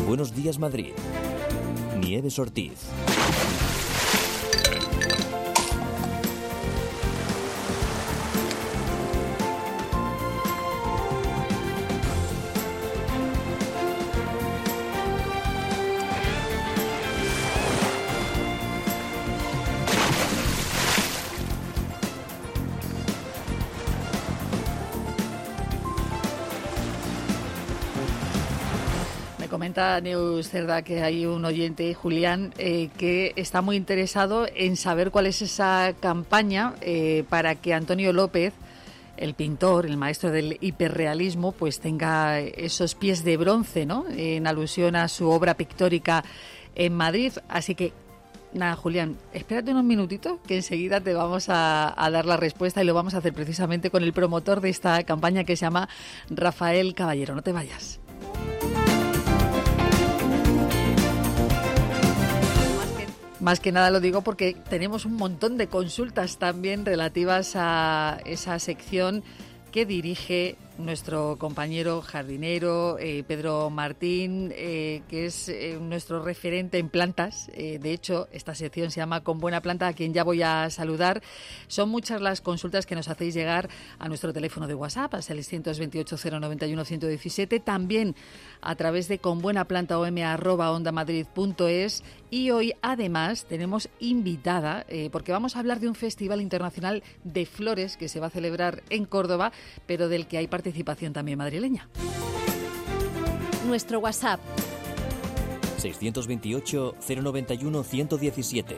Buenos Días Madrid. Nieves Ortiz. Comenta Neus Cerda que hay un oyente, Julián, que está muy interesado en saber cuál es esa campaña para que Antonio López, el pintor, el maestro del hiperrealismo, pues tenga esos pies de bronce, ¿no? En alusión a su obra pictórica en Madrid. Así que, nada, Julián, espérate unos minutitos que enseguida te vamos a dar la respuesta y lo vamos a hacer precisamente con el promotor de esta campaña que se llama Rafael Caballero. No te vayas. Más que nada lo digo porque tenemos un montón de consultas también relativas a esa sección que dirige nuestro compañero jardinero Pedro Martín, que es nuestro referente en plantas. De hecho, esta sección se llama Con Buena Planta, a quien ya voy a saludar. Son muchas las consultas que nos hacéis llegar a nuestro teléfono de WhatsApp, al 628-091-117, también a través de conbuenaplanta@ondamadrid.es. Y hoy, además, tenemos invitada, porque vamos a hablar de un festival internacional de flores que se va a celebrar en Córdoba, pero del que hay participación también madrileña. Nuestro WhatsApp 628-091-117.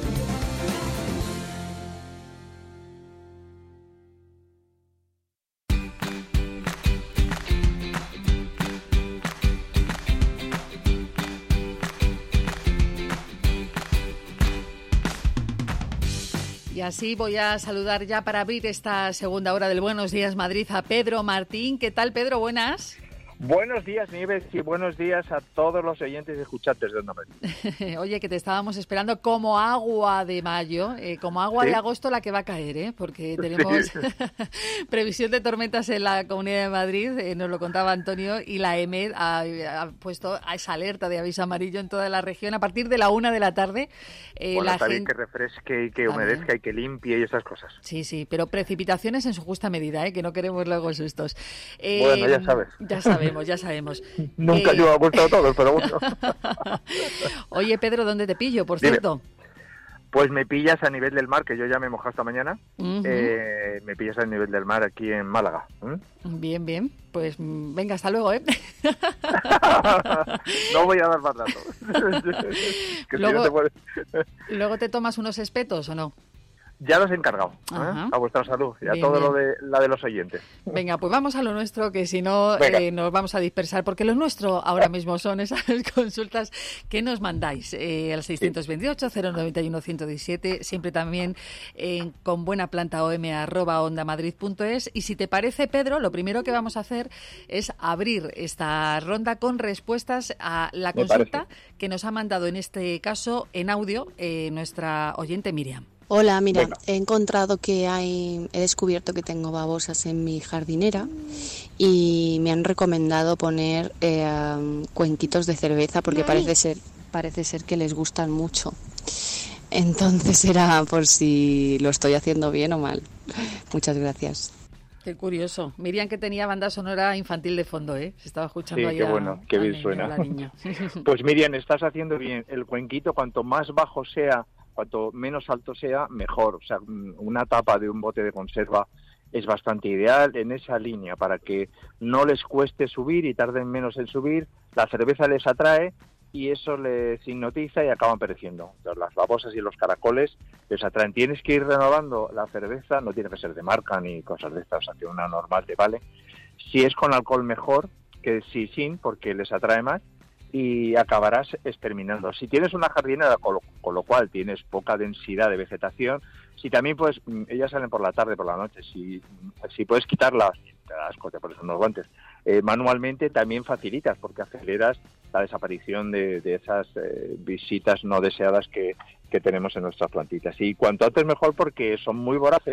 Y así voy a saludar ya para abrir esta segunda hora del Buenos Días Madrid a Pedro Martín. ¿Qué tal, Pedro? Buenas. Buenos días, Nieves, y buenos días a todos los oyentes y escuchantes de Onda Madrid. Oye, que te estábamos esperando como agua de mayo, como agua de agosto la que va a caer, porque tenemos previsión de tormentas en la Comunidad de Madrid, nos lo contaba Antonio, y la EMED ha puesto esa alerta de aviso amarillo en toda la región a partir de la 1 de la tarde. Bueno, está bien que refresque y que humedezca y que limpie y esas cosas. Sí, sí, pero precipitaciones en su justa medida, que no queremos luego sustos. Bueno, ya sabes. Ya sabemos. Nunca yo he gustado todo, pero bueno. Oye, Pedro, ¿dónde te pillo, por Dime. cierto? Pues me pillas a nivel del mar, que yo ya me he mojado esta mañana. Uh-huh. Me pillas a nivel del mar aquí en Málaga. Bien, bien. Pues venga, hasta luego, ¿eh? No voy a dar más datos. Luego te tomas unos espetos, ¿o no? Ya los he encargado, a vuestra salud y a bien, todo bien. Lo de la de los oyentes. Venga, pues vamos a lo nuestro, que si no nos vamos a dispersar, porque lo nuestro ahora mismo son esas consultas que nos mandáis al 628-091-117, siempre también con buenaplantaom@ondamadrid.es. Y si te parece, Pedro, lo primero que vamos a hacer es abrir esta ronda con respuestas a la consulta que nos ha mandado en este caso en audio nuestra oyente Miriam. Hola, mira, he descubierto que tengo babosas en mi jardinera y me han recomendado poner cuenquitos de cerveza porque parece ser que les gustan mucho. Entonces era por si lo estoy haciendo bien o mal. Muchas gracias. Qué curioso. Miriam, que tenía banda sonora infantil de fondo, Se estaba escuchando ahí. Sí, qué bueno, qué bien suena. Pues Miriam, estás haciendo bien. El cuenquito, cuanto más bajo sea, cuanto menos alto sea, mejor. O sea, una tapa de un bote de conserva es bastante ideal en esa línea para que no les cueste subir y tarden menos en subir. La cerveza les atrae y eso les hipnotiza y acaban pereciendo. Entonces, las babosas y los caracoles les atraen. Tienes que ir renovando la cerveza, no tiene que ser de marca ni cosas de estas, o sea, que una normal te vale. Si es con alcohol mejor que si sin, porque les atrae más. Y acabarás exterminando. Si tienes una jardinera, con lo cual tienes poca densidad de vegetación, si también pues ellas salen por la tarde, por la noche, si puedes quitarlas, te das asco, te pones unos guantes, manualmente también facilitas, porque aceleras la desaparición de esas visitas no deseadas que tenemos en nuestras plantitas. Y cuanto antes mejor, porque son muy voraces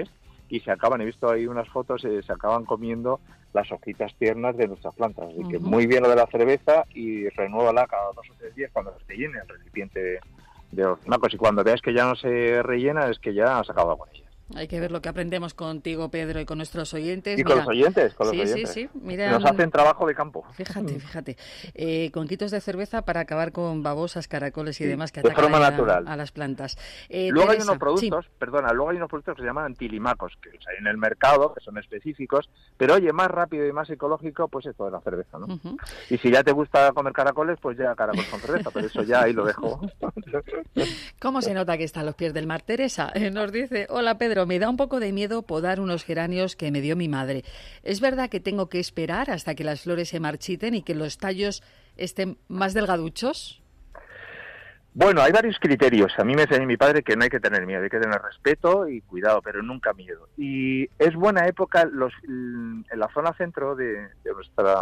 y se acaban, he visto ahí unas fotos, se acaban comiendo las hojitas tiernas de nuestras plantas. Así que muy bien lo de la cerveza, y renuévala cada 2 o 3 días cuando se te llene el recipiente de orcinacos, y cuando veas que ya no se rellena es que ya has acabado con ella. Hay que ver lo que aprendemos contigo, Pedro, y con nuestros oyentes. Y con los oyentes, oyentes. Sí. Mira, nos hacen trabajo de campo. Fíjate. Cuenquitos de cerveza para acabar con babosas, caracoles y demás que de atacan forma natural a las plantas. Luego hay unos productos, que se llaman antilimacos, que los hay en el mercado, que son específicos, pero oye, más rápido y más ecológico, pues esto de la cerveza, ¿no? Y si ya te gusta comer caracoles, pues ya caracoles con cerveza, pero eso ya ahí lo dejo. ¿Cómo se nota que está a los pies del mar? Teresa nos dice: hola Pedro, me da un poco de miedo podar unos geranios que me dio mi madre. ¿Es verdad que tengo que esperar hasta que las flores se marchiten y que los tallos estén más delgaduchos? Bueno, hay varios criterios. A mí me enseñó mi padre que no hay que tener miedo, hay que tener respeto y cuidado, pero nunca miedo. Y es buena época en la zona centro de nuestra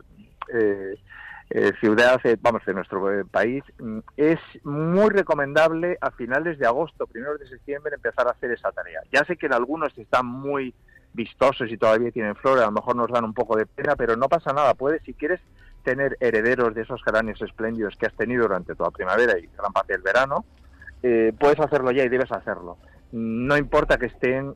ciudad, de nuestro país, es muy recomendable a finales de agosto, primeros de septiembre, empezar a hacer esa tarea. Ya sé que en algunos están muy vistosos y todavía tienen flores, a lo mejor nos dan un poco de pena, pero no pasa nada. Puedes, si quieres tener herederos de esos geranios espléndidos que has tenido durante toda la primavera y gran parte del verano, puedes hacerlo ya y debes hacerlo. No importa que estén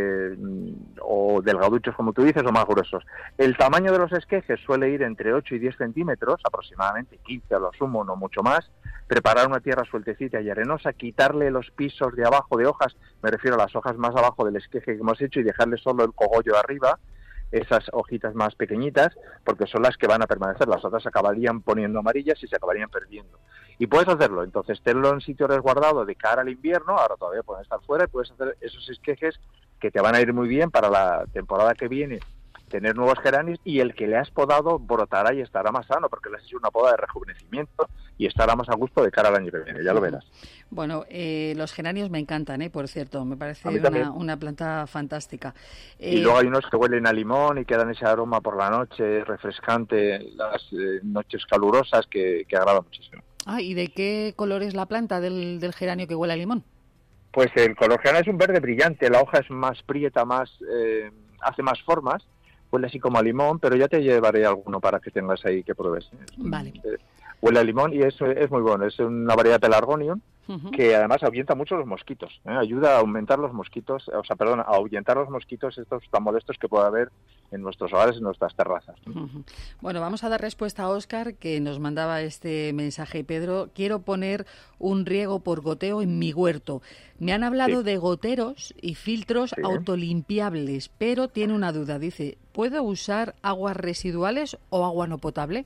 o delgaduchos, como tú dices, o más gruesos. El tamaño de los esquejes suele ir entre 8 y 10 centímetros, aproximadamente 15 a lo sumo, no mucho más. Preparar una tierra sueltecita y arenosa, quitarle los pisos de abajo de hojas, me refiero a las hojas más abajo del esqueje que hemos hecho, y dejarle solo el cogollo de arriba, esas hojitas más pequeñitas, porque son las que van a permanecer. Las otras se acabarían poniendo amarillas y se acabarían perdiendo. Y puedes hacerlo, entonces tenlo en sitio resguardado de cara al invierno, ahora todavía pueden estar fuera, y puedes hacer esos esquejes que te van a ir muy bien para la temporada que viene, tener nuevos geranios, y el que le has podado brotará y estará más sano, porque le has hecho una poda de rejuvenecimiento y estará más a gusto de cara al año que viene, ya lo verás. Bueno, los geranios me encantan, por cierto, me parece una planta fantástica. Y luego hay unos que huelen a limón y que dan ese aroma por la noche, refrescante, las noches calurosas, que agrada muchísimo. ¿Y de qué color es la planta del geranio que huele a limón? Pues el color geranio es un verde brillante, la hoja es más prieta, hace más formas, huele así como a limón, pero ya te llevaré alguno para que tengas ahí que pruebes. Vale. Huele a limón y es muy bueno, es una variedad de Pelargonium que además ahuyenta mucho los mosquitos, ayuda a aumentar los mosquitos, a ahuyentar los mosquitos estos tan molestos que puede haber en nuestros hogares, en nuestras terrazas. Bueno, vamos a dar respuesta a Óscar, que nos mandaba este mensaje. Pedro, quiero poner un riego por goteo en mi huerto. Me han hablado de goteros y filtros autolimpiables, pero tiene una duda. Dice, ¿puedo usar aguas residuales o agua no potable?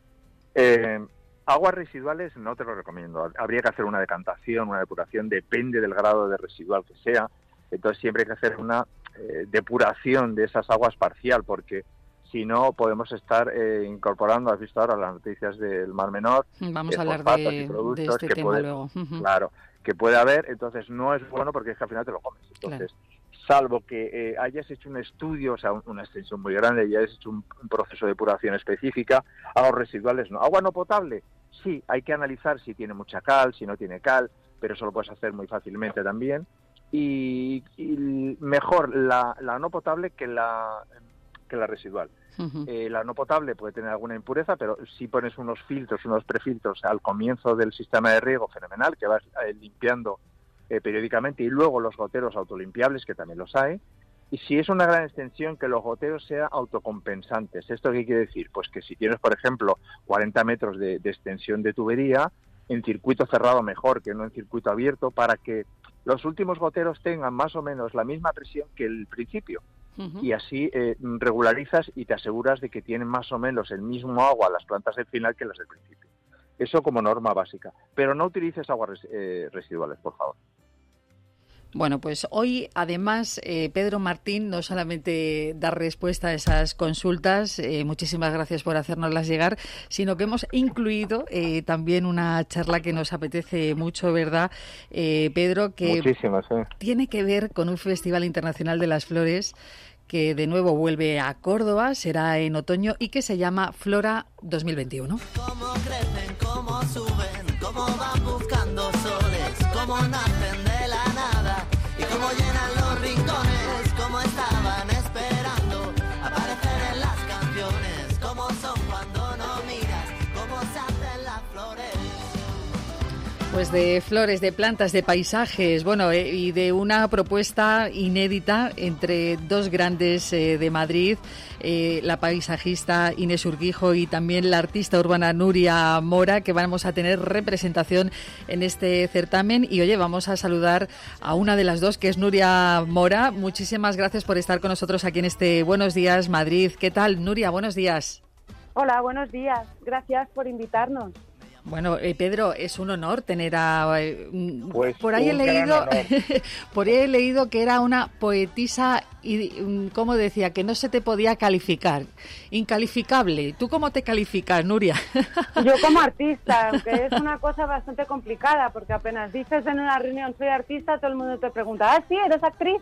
Aguas residuales no te lo recomiendo. Habría que hacer una decantación, una depuración, depende del grado de residual que sea. Entonces siempre hay que hacer una depuración de esas aguas parcial, porque si no podemos estar incorporando, has visto ahora las noticias del Mar Menor, vamos a hablar de este tema luego. Claro, que puede haber, entonces no es bueno porque es que al final te lo comes. Entonces, salvo que hayas hecho un estudio, o sea, una extensión muy grande, y hayas hecho un proceso de depuración específica, aguas residuales no. Agua no potable, sí, hay que analizar si tiene mucha cal, si no tiene cal, pero eso lo puedes hacer muy fácilmente también. Y mejor la no potable que la residual. La no potable puede tener alguna impureza, pero si pones unos filtros, unos prefiltros al comienzo del sistema de riego, fenomenal, que vas limpiando periódicamente, y luego los goteros autolimpiables, que también los hay. Y si es una gran extensión, que los goteros sean autocompensantes. ¿Esto qué quiere decir? Pues que si tienes, por ejemplo, 40 metros de extensión de tubería, en circuito cerrado mejor que no en circuito abierto, para que los últimos goteros tengan más o menos la misma presión que el principio. Y así regularizas y te aseguras de que tienen más o menos el mismo agua las plantas del final que las del principio. Eso como norma básica. Pero no utilices aguas residuales, por favor. Bueno, pues hoy, además, Pedro Martín no solamente da respuesta a esas consultas, muchísimas gracias por hacérnoslas llegar, sino que hemos incluido también una charla que nos apetece mucho, ¿verdad, Pedro? Que tiene que ver con un Festival Internacional de las Flores que de nuevo vuelve a Córdoba, será en otoño, y que se llama Flora 2021. Cómo crecen, cómo suben, cómo van buscando soles, cómo nacen de la nada y cómo llenan los rincones, cómo Pues de flores, de plantas, de paisajes, bueno, y de una propuesta inédita entre dos grandes de Madrid, la paisajista Inés Urquijo y también la artista urbana Nuria Mora, que vamos a tener representación en este certamen. Y oye, vamos a saludar a una de las dos, que es Nuria Mora. Muchísimas gracias por estar con nosotros aquí en este Buenos Días Madrid. ¿Qué tal, Nuria? Buenos días. Hola, buenos días. Gracias por invitarnos. Bueno, Pedro, es un honor tener a... Pues por ahí he leído que era una poetisa y, ¿cómo decía? Que no se te podía calificar. Incalificable. ¿Tú cómo te calificas, Nuria? Yo como artista, aunque es una cosa bastante complicada, porque apenas dices en una reunión soy artista, todo el mundo te pregunta, ¿ah, sí, eres actriz?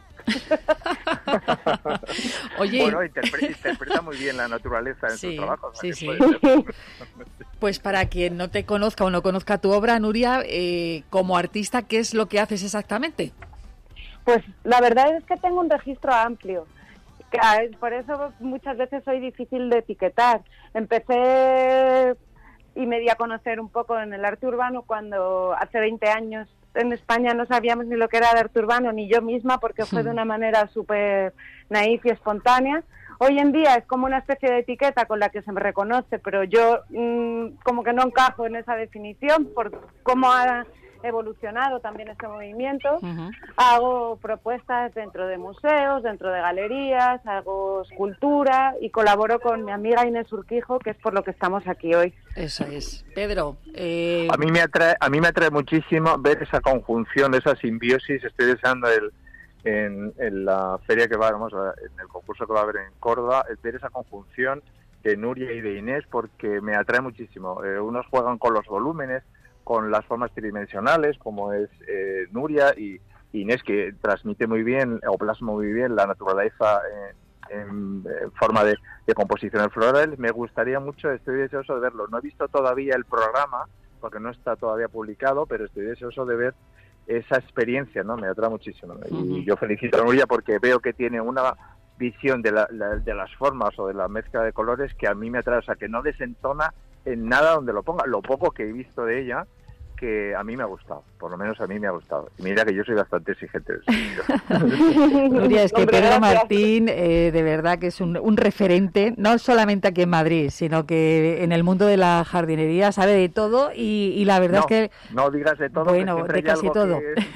Oye, bueno, interpreta muy bien la naturaleza en sus trabajos. Sí, sí. Pues para quien no te conozca o no conozca tu obra, Nuria, como artista, ¿qué es lo que haces exactamente? Pues la verdad es que tengo un registro amplio. Por eso muchas veces soy difícil de etiquetar. Empecé y me di a conocer un poco en el arte urbano cuando hace 20 años en España no sabíamos ni lo que era el arte urbano, ni yo misma, porque fue de una manera súper naif y espontánea. Hoy en día es como una especie de etiqueta con la que se me reconoce, pero yo como que no encajo en esa definición por cómo ha evolucionado también este movimiento. Hago propuestas dentro de museos, dentro de galerías, hago escultura y colaboro con mi amiga Inés Urquijo, que es por lo que estamos aquí hoy. Eso es. Pedro. A mí me atrae muchísimo ver esa conjunción, esa simbiosis. Estoy deseando en la feria que vamos, en el concurso que va a haber en Córdoba, ver esa conjunción de Nuria y de Inés, porque me atrae muchísimo. Unos juegan con los volúmenes, con las formas tridimensionales, como es Nuria, y Inés, que transmite muy bien o plasma muy bien la naturaleza en forma de composiciones florales. Me gustaría mucho, estoy deseoso de verlo. No he visto todavía el programa, porque no está todavía publicado, pero estoy deseoso de ver esa experiencia, ¿no? Me atrae muchísimo. Y yo felicito a Nuria porque veo que tiene una visión de las formas o de la mezcla de colores que a mí me atrae, o sea, que no desentona en nada donde lo ponga. Lo poco que he visto de ella, que a mí me ha gustado, por lo menos a mí me ha gustado. Y mira que yo soy bastante exigente. Nuria, es que Pedro Martín, de verdad que es un referente, no solamente aquí en Madrid, sino que en el mundo de la jardinería sabe de todo y la verdad es que... No digas de todo, bueno, de casi todo.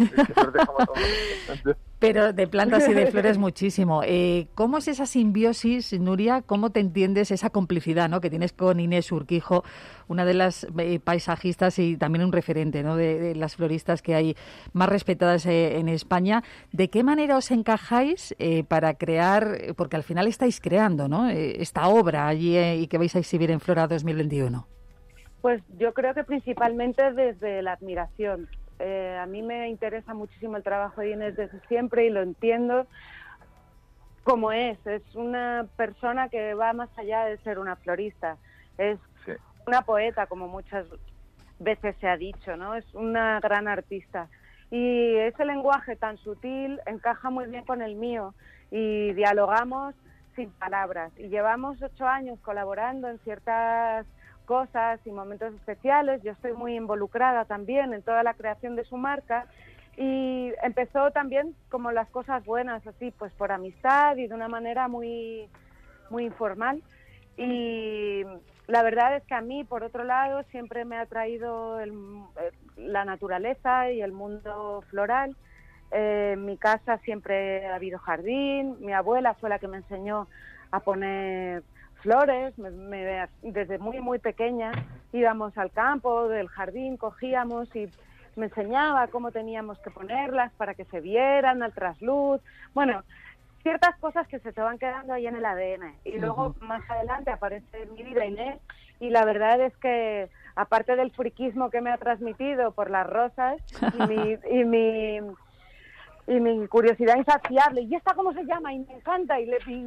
Pero de plantas y de flores muchísimo. ¿Cómo es esa simbiosis, Nuria? ¿Cómo te entiendes esa complicidad, ¿no?, que tienes con Inés Urquijo, una de las paisajistas y también un referente, ¿no?, de las floristas que hay más respetadas en España? ¿De qué manera os encajáis para crear, porque al final estáis creando, ¿no?, esta obra allí y que vais a exhibir en Flora 2021? Pues yo creo que principalmente desde la admiración. A mí me interesa muchísimo el trabajo de Inés desde siempre y lo entiendo como es una persona que va más allá de ser una florista, es una poeta, como muchas veces se ha dicho, ¿no? Es una gran artista y ese lenguaje tan sutil encaja muy bien con el mío y dialogamos sin palabras y llevamos 8 años colaborando en ciertas cosas y momentos especiales. Yo estoy muy involucrada también en toda la creación de su marca y empezó también como las cosas buenas, así pues por amistad y de una manera muy, muy informal. Y la verdad es que a mí, por otro lado, siempre me ha atraído la naturaleza y el mundo floral. En mi casa siempre ha habido jardín, mi abuela fue la que me enseñó a poner flores, desde muy muy pequeña íbamos al campo del jardín, cogíamos y me enseñaba cómo teníamos que ponerlas para que se vieran al trasluz, bueno, ciertas cosas que se te van quedando ahí en el ADN y luego más adelante aparece en mi vida Inés y la verdad es que aparte del friquismo que me ha transmitido por las rosas y mi curiosidad insaciable, ¿y esta cómo se llama? Y me encanta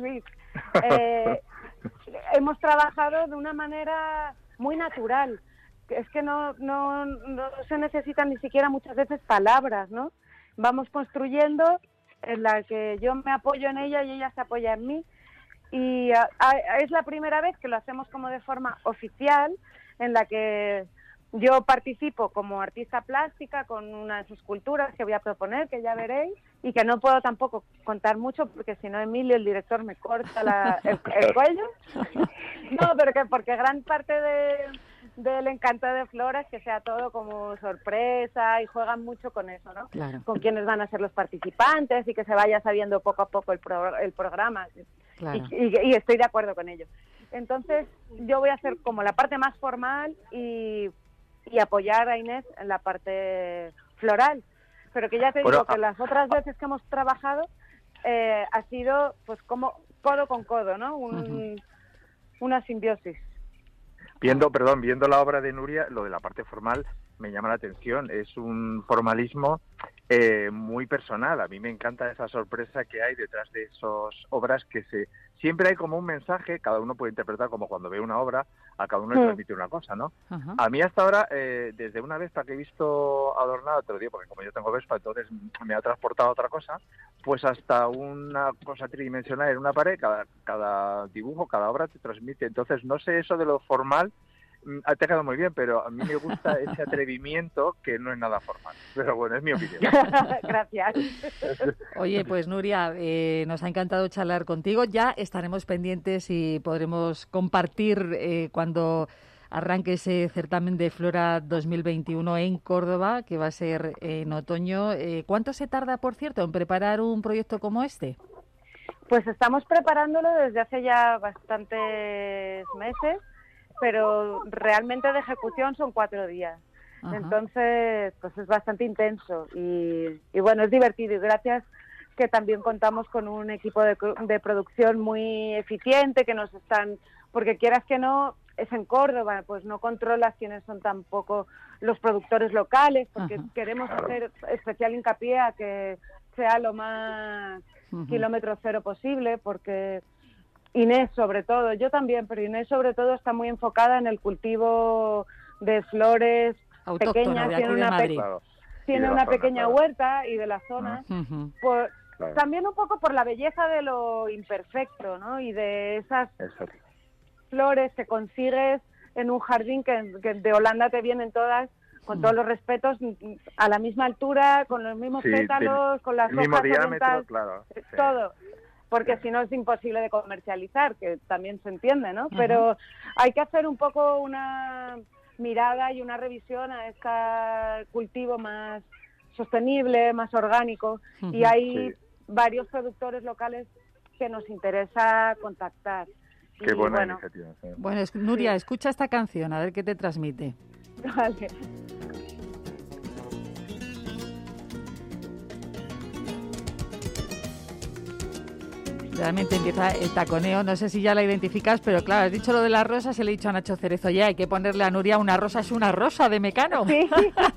hemos trabajado de una manera muy natural. Es que no se necesitan ni siquiera muchas veces palabras, ¿no? Vamos construyendo en la que yo me apoyo en ella y ella se apoya en mí. Y es la primera vez que lo hacemos como de forma oficial, en la que yo participo como artista plástica con unas esculturas que voy a proponer, que ya veréis, y que no puedo tampoco contar mucho porque si no Emilio, el director, me corta el cuello. No, pero porque gran parte del encanto de Flora es que sea todo como sorpresa y juegan mucho con eso, ¿no? Claro. Con quiénes van a ser los participantes y que se vaya sabiendo poco a poco el programa. Claro. Y estoy de acuerdo con ello. Entonces yo voy a hacer como la parte más formal y apoyar a Inés en la parte floral. Pero que ya te digo que las otras veces que hemos trabajado ha sido pues como codo con codo, ¿no? Una simbiosis. Viendo la obra de Nuria, lo de la parte formal me llama la atención. Es un formalismo muy personal. A mí me encanta esa sorpresa que hay detrás de esas obras siempre hay como un mensaje, cada uno puede interpretar como cuando ve una obra, a cada uno le transmite una cosa, ¿no? Uh-huh. A mí hasta ahora, desde una Vespa que he visto adornada, te lo digo, porque como yo tengo Vespa, entonces me ha transportado a otra cosa, pues hasta una cosa tridimensional en una pared, cada dibujo, cada obra te transmite. Entonces, no sé, eso de lo formal, te ha quedado muy bien, pero a mí me gusta ese atrevimiento que no es nada formal. Pero bueno, es mi opinión. Gracias. Oye, pues Nuria, nos ha encantado charlar contigo. Ya estaremos pendientes y podremos compartir cuando arranque ese certamen de Flora 2021 en Córdoba, que va a ser en otoño. ¿Cuánto se tarda, por cierto, en preparar un proyecto como este? Pues estamos preparándolo desde hace ya bastantes meses, pero realmente de ejecución son 4 días. Ajá. Entonces, pues es bastante intenso y bueno, es divertido y gracias que también contamos con un equipo de producción muy eficiente que nos están, porque quieras que no, es en Córdoba, pues no controlas quiénes son tampoco los productores locales, porque ajá, queremos hacer especial hincapié a que sea lo más kilómetro cero posible, porque Inés sobre todo, yo también, pero Inés sobre todo está muy enfocada en el cultivo de flores pequeñas, tiene una pequeña huerta y de la zona, también un poco por la belleza de lo imperfecto, ¿no? Y de esas flores que consigues en un jardín que de Holanda te vienen todas, con todos los respetos, a la misma altura, con los mismos pétalos, con las hojas orientales, todo. Porque si no es imposible de comercializar, que también se entiende, ¿no? Pero hay que hacer un poco una mirada y una revisión a este cultivo más sostenible, más orgánico, y hay varios productores locales que nos interesa contactar. Qué buena iniciativa. Sí. Bueno, Nuria, escucha esta canción, a ver qué te transmite. Vale. Realmente empieza el taconeo, no sé si ya la identificas, pero claro, has dicho lo de las rosas y le he dicho a Nacho Cerezo, ya hay que ponerle a Nuria una rosa, es una rosa de Mecano. Sí.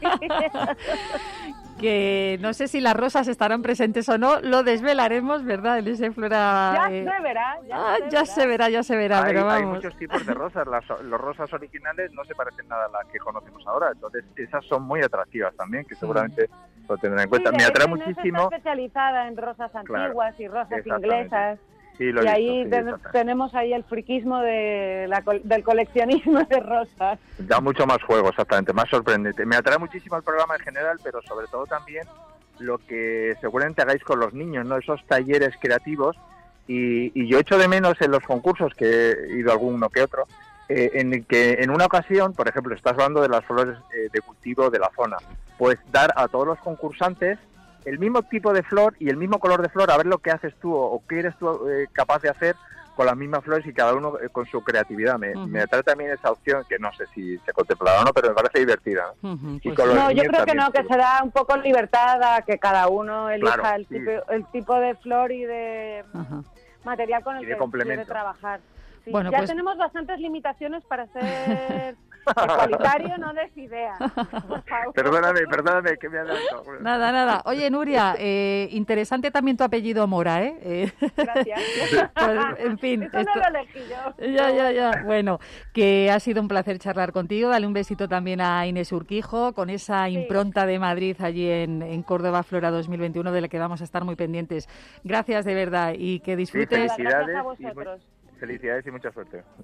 Que no sé si las rosas estarán presentes o no, lo desvelaremos, ¿verdad? En ese Flora... Ya se verá. Pero vamos. Hay muchos tipos de rosas, los rosas originales no se parecen nada a las que conocemos ahora, entonces esas son muy atractivas también, que seguramente lo tendrán en cuenta. Sí, me atrae muchísimo. Está especializada en rosas antiguas y rosas inglesas. Sí, y ahí tenemos ahí el friquismo del coleccionismo de rosas. Da mucho más juego, exactamente, más sorprendente. Me atrae muchísimo el programa en general, pero sobre todo también lo que seguramente hagáis con los niños, ¿no? Esos talleres creativos. Y yo echo de menos en los concursos, que he ido alguno que otro, en que en una ocasión, por ejemplo, estás hablando de las flores de cultivo de la zona, pues dar a todos los concursantes el mismo tipo de flor y el mismo color de flor, a ver lo que haces tú o qué eres tú capaz de hacer con las mismas flores y cada uno con su creatividad. Me atrae también esa opción, que no sé si se contemplará o no, pero me parece divertida. Y con no, yo creo que no, que se da un poco libertad a que cada uno elija el tipo de flor y de material con el que quiere trabajar. Sí, bueno, ya pues tenemos bastantes limitaciones para ser igualitario, no des idea. Por favor. Perdóname, que me ha dado. Nada. Oye, Nuria, interesante también tu apellido Mora, ¿eh? Gracias. Pues, en fin. Eso no lo elegí yo. Ya. Bueno, que ha sido un placer charlar contigo. Dale un besito también a Inés Urquijo, con esa impronta de Madrid allí en Córdoba Flora 2021, de la que vamos a estar muy pendientes. Gracias de verdad y que disfrutes. Felicidades. Gracias a vosotros. Felicidades y mucha suerte.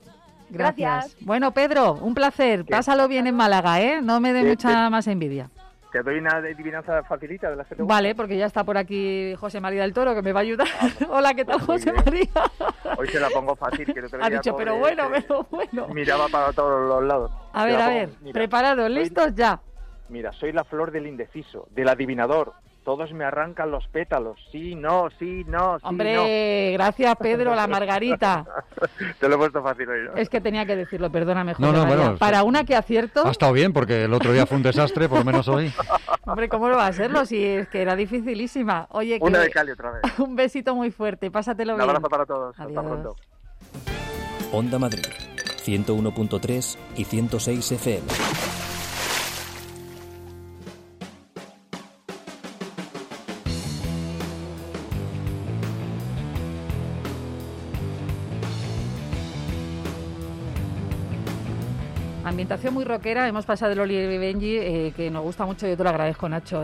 Gracias. Bueno, Pedro, un placer. Pásalo bien en Málaga, ¿eh? No me dé mucha más envidia. Te doy una adivinanza facilita de las que te Vale, porque ya está por aquí José María del Toro, que me va a ayudar. Hola, ¿qué tal, José María? Hoy se la pongo fácil. Que no te ha dicho, pero bueno. Miraba para todos los lados. A ver, mira, preparados, listos, ya. Mira, soy la flor del indeciso, del adivinador. Todos me arrancan los pétalos. Sí, no, sí, no, sí, Hombre, no. Gracias, Pedro, la Margarita. Te lo he puesto fácil hoy, ¿no? Es que tenía que decirlo, perdóname, José María. Bueno, para una que acierto... Ha estado bien, porque el otro día fue un desastre, por lo menos hoy. Hombre, ¿cómo lo va a serlo? Si es que era dificilísima. Oye, una de Cali otra vez. Un besito muy fuerte, pásatelo bien. Un abrazo para todos. Adiós. Hasta pronto. Onda Madrid, 101.3 y 106 FM. Ambientación muy rockera, hemos pasado del Oliver y Benji, que nos gusta mucho, yo te lo agradezco, Nacho,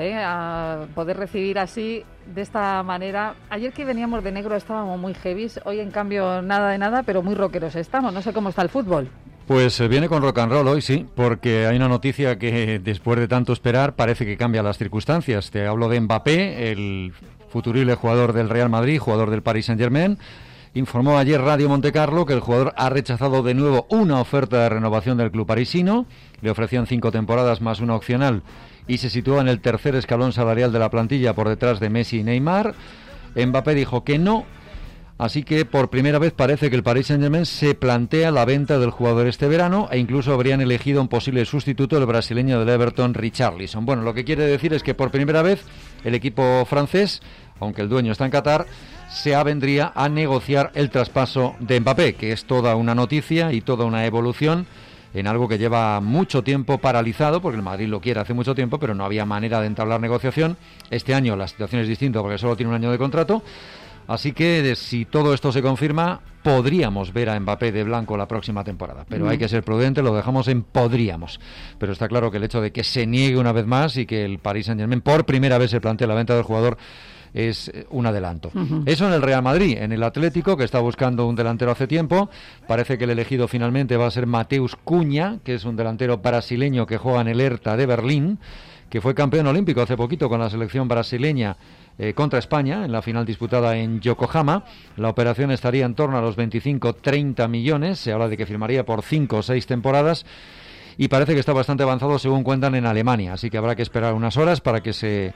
a poder recibir así, de esta manera. Ayer que veníamos de negro estábamos muy heavies, hoy en cambio nada de nada, pero muy rockeros estamos, no sé cómo está el fútbol. Pues viene con rock and roll hoy, sí, porque hay una noticia que después de tanto esperar parece que cambia las circunstancias. Te hablo de Mbappé, el futurible jugador del Real Madrid, jugador del Paris Saint-Germain. Informó ayer Radio Montecarlo que el jugador ha rechazado de nuevo una oferta de renovación del club parisino. Le ofrecían 5 temporadas más una opcional y se sitúa en el tercer escalón salarial de la plantilla por detrás de Messi y Neymar. Mbappé dijo que no, así que por primera vez parece que el Paris Saint-Germain se plantea la venta del jugador este verano e incluso habrían elegido un posible sustituto, el brasileño del Everton, Richarlison. Bueno, lo que quiere decir es que por primera vez el equipo francés, aunque el dueño está en Qatar, se avendría a negociar el traspaso de Mbappé, que es toda una noticia y toda una evolución en algo que lleva mucho tiempo paralizado, porque el Madrid lo quiere hace mucho tiempo, pero no había manera de entablar negociación. Este año la situación es distinta porque solo tiene un año de contrato, así que si todo esto se confirma, podríamos ver a Mbappé de blanco la próxima temporada, pero hay que ser prudente, lo dejamos en podríamos, pero está claro que el hecho de que se niegue una vez más y que el Paris Saint-Germain por primera vez se plantee la venta del jugador es un adelanto. Eso en el Real Madrid. En el Atlético, que está buscando un delantero hace tiempo, parece que el elegido finalmente va a ser Mateus Cunha, que es un delantero brasileño que juega en el Hertha de Berlín, que fue campeón olímpico hace poquito con la selección brasileña contra España en la final disputada en Yokohama. La operación estaría en torno a los 25-30 millones, se habla de que firmaría por 5 o 6 temporadas y parece que está bastante avanzado según cuentan en Alemania, así que habrá que esperar unas horas para que se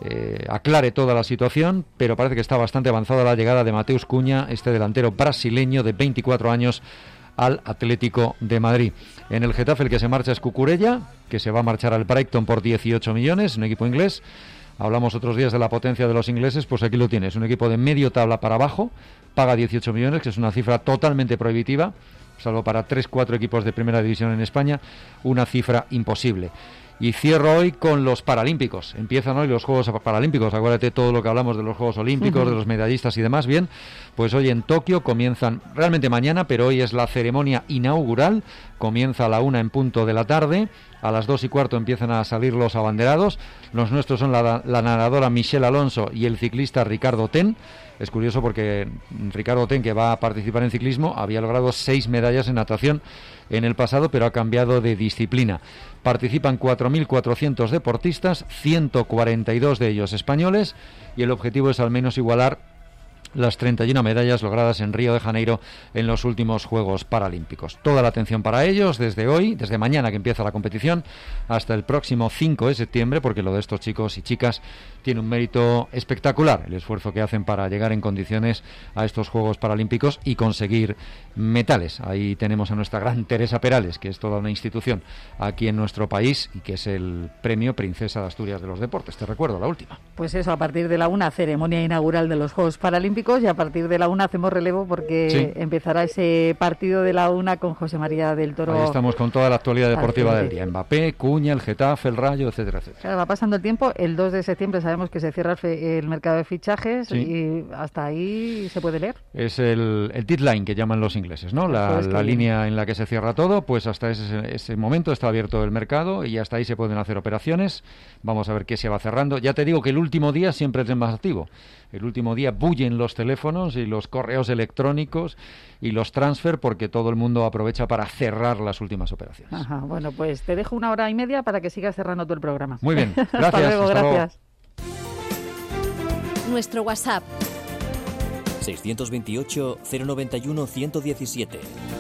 aclare toda la situación, pero parece que está bastante avanzada la llegada de Mateus Cunha, este delantero brasileño de 24 años al Atlético de Madrid. En el Getafe el que se marcha es Cucurella, que se va a marchar al Brighton por 18 millones, un equipo inglés. Hablamos otros días de la potencia de los ingleses, pues aquí lo tienes, un equipo de medio tabla para abajo, paga 18 millones, que es una cifra totalmente prohibitiva, salvo para 3-4 equipos de primera división en España, una cifra imposible. Y cierro hoy con los Paralímpicos. Empiezan hoy los Juegos Paralímpicos. Acuérdate todo lo que hablamos de los Juegos Olímpicos, de los medallistas y demás. Bien, pues hoy en Tokio comienzan, realmente mañana, pero hoy es la ceremonia inaugural. Comienza a la 1 en punto de la tarde. A las 2:15 empiezan a salir los abanderados. Los nuestros son la nadadora Michelle Alonso y el ciclista Ricardo Ten. Es curioso porque Ricardo Ten, que va a participar en ciclismo, había logrado 6 medallas en natación en el pasado, pero ha cambiado de disciplina. Participan 4.400 deportistas, 142 de ellos españoles, y el objetivo es al menos igualar las 31 medallas logradas en Río de Janeiro en los últimos Juegos Paralímpicos. Toda la atención para ellos desde hoy, desde mañana que empieza la competición, hasta el próximo 5 de septiembre, porque lo de estos chicos y chicas tiene un mérito espectacular, el esfuerzo que hacen para llegar en condiciones a estos Juegos Paralímpicos y conseguir metales. Ahí tenemos a nuestra gran Teresa Perales, que es toda una institución aquí en nuestro país y que es el premio Princesa de Asturias de los Deportes. Te recuerdo la última. Pues eso, a partir de la 1, ceremonia inaugural de los Juegos Paralímpicos, y a partir de la 1 hacemos relevo porque empezará ese partido de la 1 con José María del Toro. Ahí estamos con toda la actualidad deportiva del día. Mbappé, Cunha, el Getafe, el Rayo, etcétera, etcétera. Claro, va pasando el tiempo. El 2 de septiembre sabemos que se cierra el mercado de fichajes y hasta ahí se puede leer. Es el deadline que llaman los ingleses, ¿no? La línea en la que se cierra todo, pues hasta ese momento está abierto el mercado y hasta ahí se pueden hacer operaciones. Vamos a ver qué se va cerrando. Ya te digo que el último día siempre es el más activo. El último día bullen los los teléfonos y los correos electrónicos y los transfer, porque todo el mundo aprovecha para cerrar las últimas operaciones. Ajá, bueno, pues te dejo 1 hora y media para que sigas cerrando todo el programa. Muy bien, gracias. Hasta luego, gracias. Nuestro WhatsApp 628 091 117.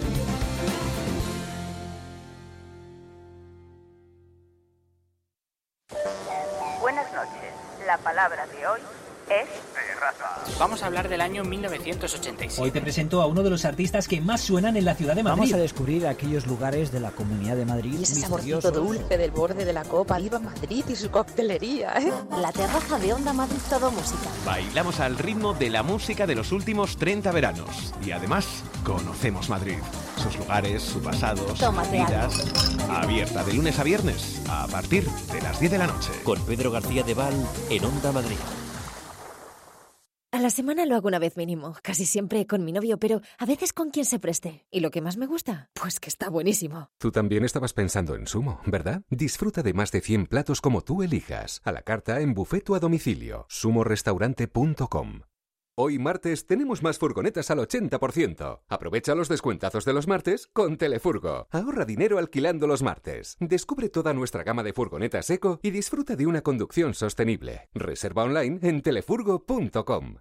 Buenas noches. La palabra de hoy es terraza. Vamos a hablar del año 1987. Hoy te presento a uno de los artistas que más suenan en la ciudad de Madrid. Vamos a descubrir aquellos lugares de la Comunidad de Madrid. Y ese saborcito dulce del borde de la copa. ¡Viva Madrid y su coctelería! La terraza de Onda Madrid Todo Música. Bailamos al ritmo de la música de los últimos 30 veranos. Y además, conocemos Madrid. Sus lugares, su pasado, sus vidas. Abierta de lunes a viernes, a partir de las 10 de la noche. Con Pedro García de Val, en Onda Madrid. A la semana lo hago una vez mínimo, casi siempre con mi novio, pero a veces con quien se preste. ¿Y lo que más me gusta? Pues que está buenísimo. Tú también estabas pensando en Sumo, ¿verdad? Disfruta de más de 100 platos como tú elijas, a la carta, en buffet o a domicilio. sumorestaurante.com. Hoy martes tenemos más furgonetas al 80%. Aprovecha los descuentazos de los martes con Telefurgo. Ahorra dinero alquilando los martes. Descubre toda nuestra gama de furgonetas eco y disfruta de una conducción sostenible. Reserva online en telefurgo.com.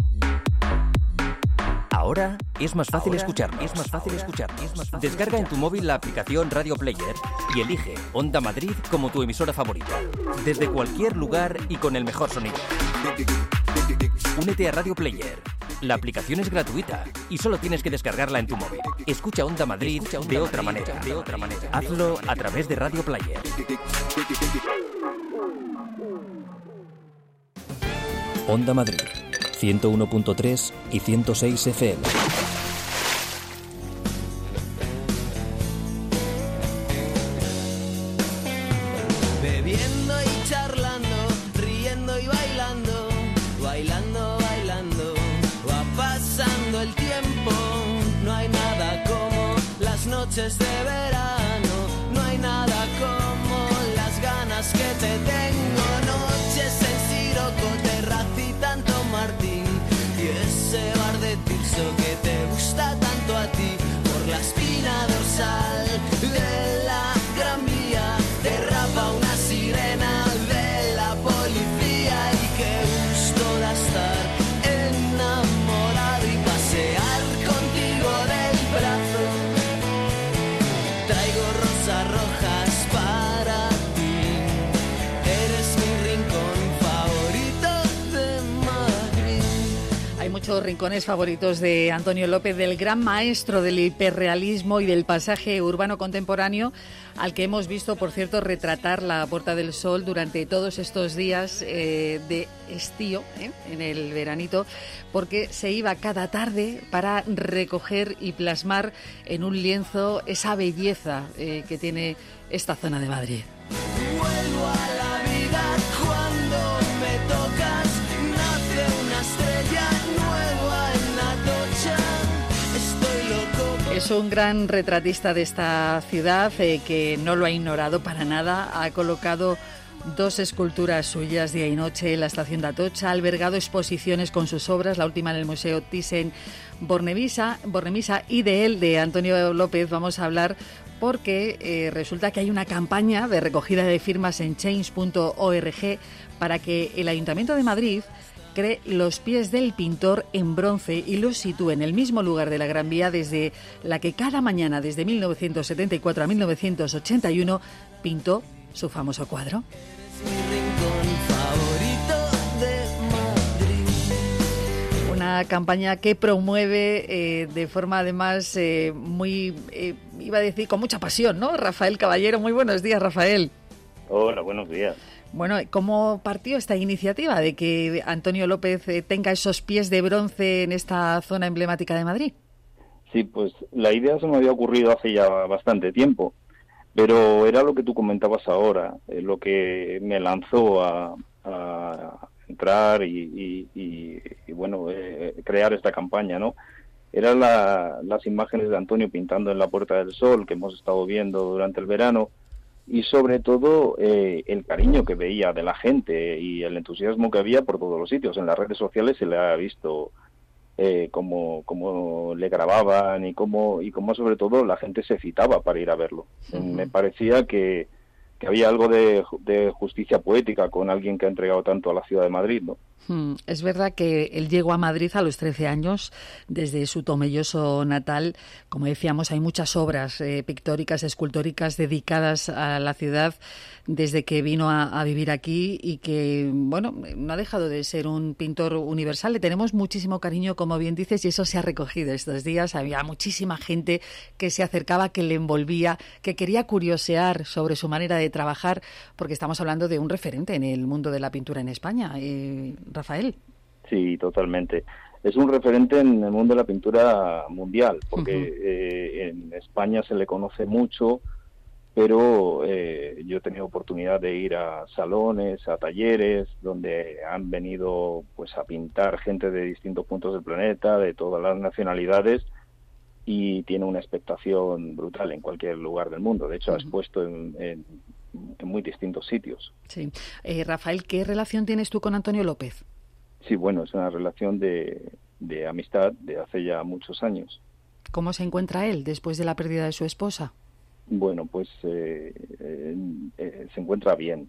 Ahora es más fácil escuchar. Descarga en tu móvil la aplicación Radio Player y elige Onda Madrid como tu emisora favorita. Desde cualquier lugar y con el mejor sonido. Únete a Radio Player. La aplicación es gratuita y solo tienes que descargarla en tu móvil. Escucha Onda Madrid de otra manera. Hazlo a través de Radio Player. Onda Madrid, 101.3 y 106 FM. Bebiendo y charlando, riendo y bailando, bailando, bailando, va pasando el tiempo. No hay nada como las noches de verano, no hay nada como las ganas que te tengo. Noches en Siroco, Terracita, Santo Martín, y ese bar de Tirso que te gusta tanto a ti, por la espina dorsal de la Gran Vía, derrapa una sirena de la policía. Y qué gusto da estar enamorado y pasear contigo del brazo. Traigo rosas rojas para ti, eres mi rincón favorito de Madrid. Hay muchos rincones favoritos de Antonio López, del gran maestro del hiperrealismo y del pasaje urbano contemporáneo, al que hemos visto, por cierto, retratar la Puerta del Sol durante todos estos días de estío, en el veranito, porque se iba cada tarde para recoger y plasmar en un lienzo esa belleza que tiene esta zona de Madrid. Vuelvo a la vida cuando me tocas, nace una estrella nueva en la tocha, estoy loco. Es un gran retratista de esta ciudad que no lo ha ignorado para nada. Ha colocado 2 esculturas suyas día y noche en la estación de Atocha, ha albergado exposiciones con sus obras, la última en el Museo Thyssen-Bornemisza, y de él, de Antonio López, vamos a hablar porque resulta que hay una campaña de recogida de firmas en change.org para que el Ayuntamiento de Madrid cree los pies del pintor en bronce y los sitúe en el mismo lugar de la Gran Vía desde la que cada mañana, desde 1974 a 1981, pintó su famoso cuadro. Mi rincón favorito de Madrid. Una campaña que promueve de forma además muy, iba a decir, con mucha pasión, ¿no? Rafael Caballero, muy buenos días, Rafael. Hola, buenos días. Bueno, ¿cómo partió esta iniciativa de que Antonio López tenga esos pies de bronce en esta zona emblemática de Madrid? Sí, pues la idea se me había ocurrido hace ya bastante tiempo, pero era lo que tú comentabas ahora, lo que me lanzó a entrar y bueno, crear esta campaña, ¿no? Eran las imágenes de Antonio pintando en la Puerta del Sol que hemos estado viendo durante el verano, y sobre todo el cariño que veía de la gente y el entusiasmo que había por todos los sitios. En las redes sociales se le ha visto cómo le grababan y cómo sobre todo la gente se citaba para ir a verlo. Me parecía que había algo de justicia poética con alguien que ha entregado tanto a la ciudad de Madrid, ¿no? Es verdad que él llegó a Madrid a los 13 años, desde su Tomelloso natal. Como decíamos, hay muchas obras pictóricas, escultóricas dedicadas a la ciudad desde que vino a vivir aquí, y que, bueno, no ha dejado de ser un pintor universal. Le tenemos muchísimo cariño, como bien dices, y eso se ha recogido estos días. Había muchísima gente que se acercaba, que le envolvía, que quería curiosear sobre su manera de trabajar, porque estamos hablando de un referente en el mundo de la pintura en España. Rafael. Sí, totalmente. Es un referente en el mundo de la pintura mundial, porque en España se le conoce mucho, pero yo he tenido oportunidad de ir a salones, a talleres, donde han venido pues a pintar gente de distintos puntos del planeta, de todas las nacionalidades, y tiene una expectación brutal en cualquier lugar del mundo. De hecho, ha expuesto en muy distintos sitios. Sí. Rafael, ¿qué relación tienes tú con Antonio López? Sí, bueno, es una relación de amistad de hace ya muchos años. ¿Cómo se encuentra él después de la pérdida de su esposa? Bueno, pues se encuentra bien.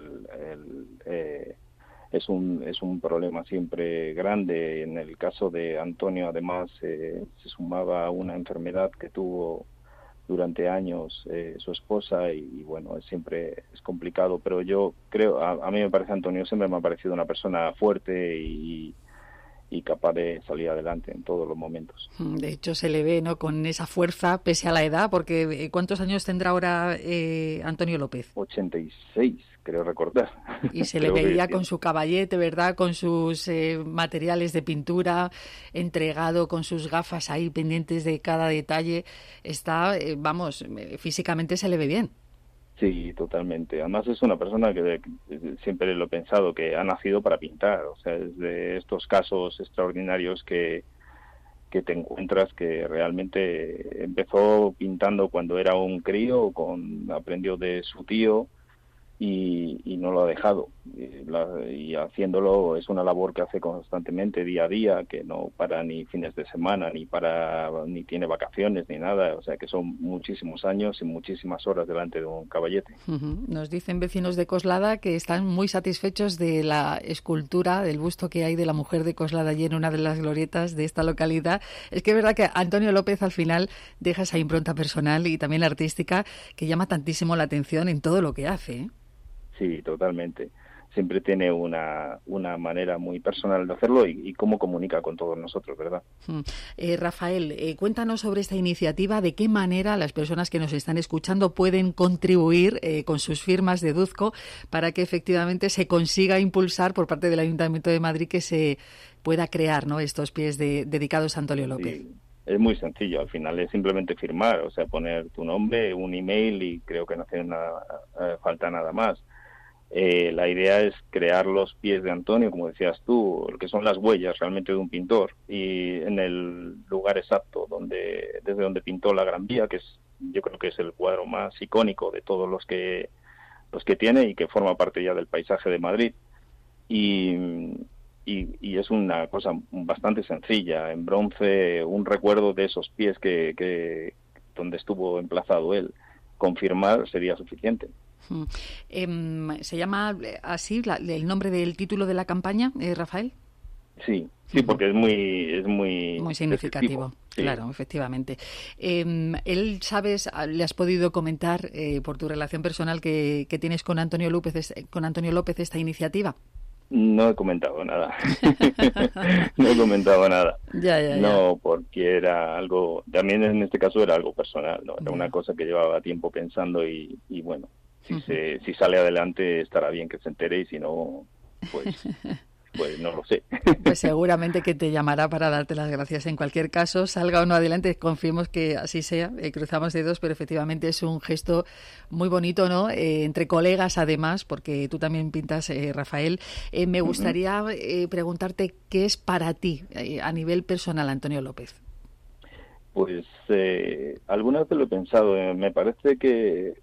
Es un problema siempre grande. En el caso de Antonio, además, se sumaba a una enfermedad que tuvo durante años su esposa, y bueno, siempre es complicado, pero yo creo, a mí me parece, Antonio siempre me ha parecido una persona fuerte y capaz de salir adelante en todos los momentos. De hecho, se le ve, ¿no?, con esa fuerza pese a la edad, porque ¿cuántos años tendrá ahora Antonio López? 86, creo recordar. Y se le veía con su caballete, ¿verdad?, con sus materiales de pintura, entregado, con sus gafas ahí pendientes de cada detalle. Está, físicamente se le ve bien. Sí, totalmente. Además es una persona que siempre lo he pensado, que ha nacido para pintar. O sea, es de estos casos extraordinarios que te encuentras, que realmente empezó pintando cuando era un crío, aprendió de su tío y no lo ha dejado. Y haciéndolo es una labor que hace constantemente, día a día, que no para ni fines de semana, ni tiene vacaciones, ni nada. O sea, que son muchísimos años y muchísimas horas delante de un caballete. Nos dicen vecinos de Coslada que están muy satisfechos de la escultura, del busto que hay de la mujer de Coslada allí en una de las glorietas de esta localidad. Es que es verdad que Antonio López al final deja esa impronta personal y también artística que llama tantísimo la atención en todo lo que hace, ¿eh? Sí, totalmente. Siempre tiene una manera muy personal de hacerlo y cómo comunica con todos nosotros, ¿verdad? Rafael, cuéntanos sobre esta iniciativa, de qué manera las personas que nos están escuchando pueden contribuir con sus firmas, deduzco, para que efectivamente se consiga impulsar por parte del Ayuntamiento de Madrid que se pueda crear, ¿no?, estos pies dedicados a Antonio López. Sí. Es muy sencillo, al final es simplemente firmar, o sea, poner tu nombre, un email, y creo que no hace falta nada más. La idea es crear los pies de Antonio, como decías tú, que son las huellas realmente de un pintor, y en el lugar exacto desde donde pintó la Gran Vía, que yo creo que es el cuadro más icónico de todos los que tiene y que forma parte ya del paisaje de Madrid. Y es una cosa bastante sencilla, en bronce, un recuerdo de esos pies que donde estuvo emplazado él. Confirmar sería suficiente. ¿Se llama así el nombre del título de la campaña, Rafael? Sí, porque es muy significativo. Sí. Claro, efectivamente. Él, ¿sabes? ¿Le has podido comentar por tu relación personal que tienes con Antonio López esta iniciativa? No he comentado nada. No he comentado nada. Ya. No, porque era algo, también en este caso era algo personal, ¿no? Era una cosa que llevaba tiempo pensando y bueno, si sale adelante estará bien que se entere, y si no, pues no lo sé. Pues seguramente que te llamará para darte las gracias. En cualquier caso, salga o no adelante, confiemos que así sea, cruzamos dedos, pero efectivamente es un gesto muy bonito, ¿no? Entre colegas, además, porque tú también pintas, Rafael. Me gustaría preguntarte qué es para ti, a nivel personal, Antonio López. Pues alguna vez lo he pensado. Me parece que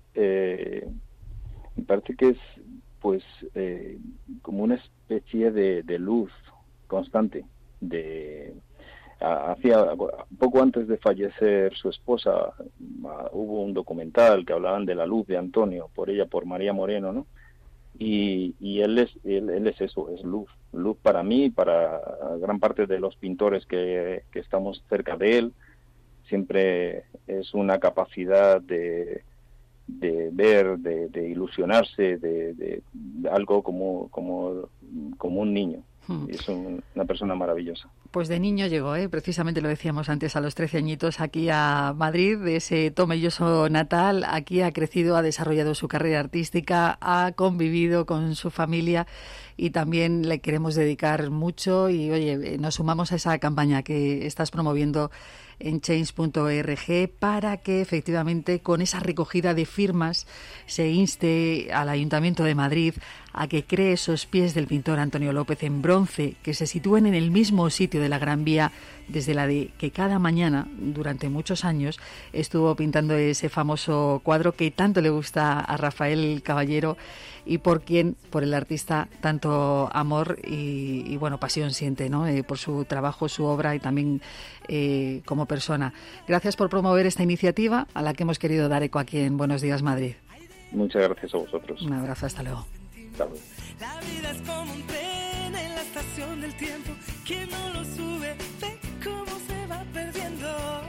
es pues como una especie de luz constante, de hacía poco antes de fallecer su esposa, hubo un documental que hablaban de la luz de Antonio, por María Moreno, ¿no? Y él es eso, es luz para mí, para gran parte de los pintores que estamos cerca de él. Siempre es una capacidad de ver, de ilusionarse, de algo como un niño. Es una persona maravillosa. Pues de niño llegó, precisamente lo decíamos antes, a los 13 añitos aquí a Madrid, de ese Tomelloso natal. Aquí ha crecido, ha desarrollado su carrera artística, ha convivido con su familia y también le queremos dedicar mucho. Y oye, nos sumamos a esa campaña que estás promoviendo en change.org para que efectivamente con esa recogida de firmas se inste al Ayuntamiento de Madrid a que cree esos pies del pintor Antonio López en bronce que se sitúen en el mismo sitio de la Gran Vía desde la de que cada mañana durante muchos años estuvo pintando ese famoso cuadro que tanto le gusta a Rafael Caballero y por el artista tanto amor y bueno, pasión siente, ¿no? Por su trabajo, su obra y también como persona. Gracias por promover esta iniciativa a la que hemos querido dar eco aquí en Buenos Días Madrid. Muchas gracias a vosotros. Un abrazo, hasta luego. Hasta luego. La vida es como un tren en la estación del tiempo. Quien no lo sube ve cómo se va perdiendo.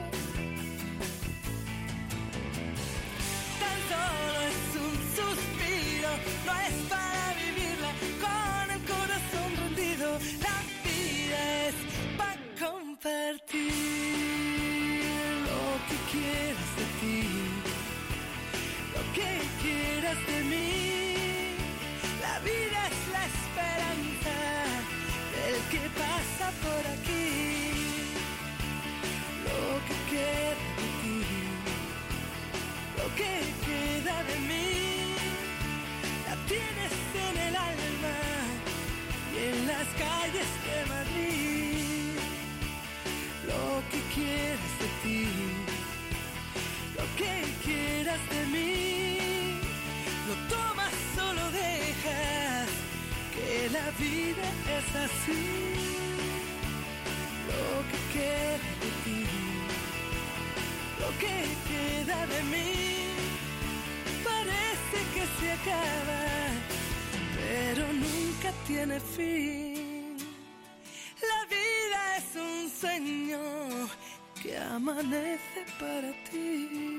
Tan solo es un suspiro, no es para vivirla con el corazón rendido. La vida es para compartir lo que quieras de ti, lo que quieras de mí. La vida es la esperanza del que pasa por aquí. Lo que queda de ti, lo que queda de mí, la tienes en el alma y en las calles de Madrid. Lo que quieras de ti, lo que quieras de mí, lo tomas, solo dejas que la vida es así. Lo que queda de ti, lo que queda de mí, parece que se acaba, pero nunca tiene fin. La vida es un sueño que amanece para ti.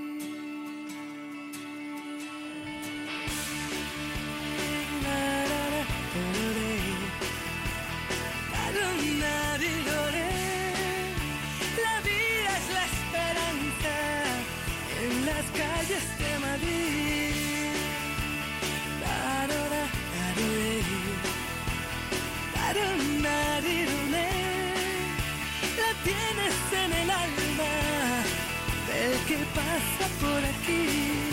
La vida es la esperanza en las calles de Madrid. La tienes en el alma del que pasa por aquí.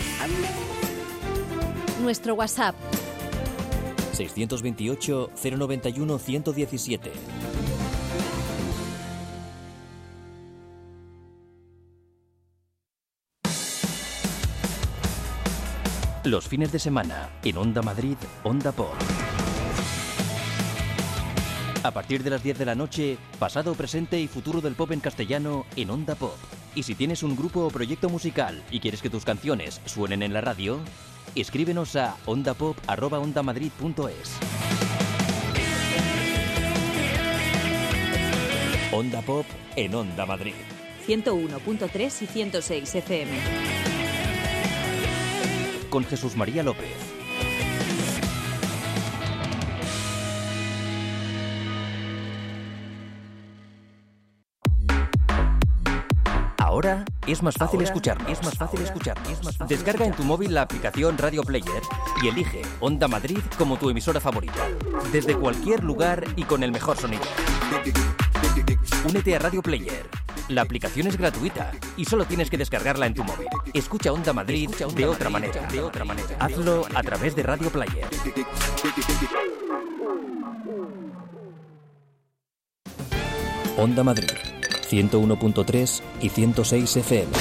Nuestro WhatsApp 628 091 117. Los fines de semana en Onda Madrid, Onda Pop. A partir de las 10 de la noche, pasado, presente y futuro del pop en castellano en Onda Pop. Y si tienes un grupo o proyecto musical y quieres que tus canciones suenen en la radio, escríbenos a ondapop@ondamadrid.es. Onda Pop en Onda Madrid. 101.3 y 106 FM. Con Jesús María López. Ahora es más fácil escucharnos. Descarga en tu móvil la aplicación Radio Player y elige Onda Madrid como tu emisora favorita. Desde cualquier lugar y con el mejor sonido. Únete a Radio Player. La aplicación es gratuita y solo tienes que descargarla en tu móvil. Escucha Onda Madrid de otra manera. Hazlo a través de Radio Player. Onda Madrid, 101.3 y 106 FM.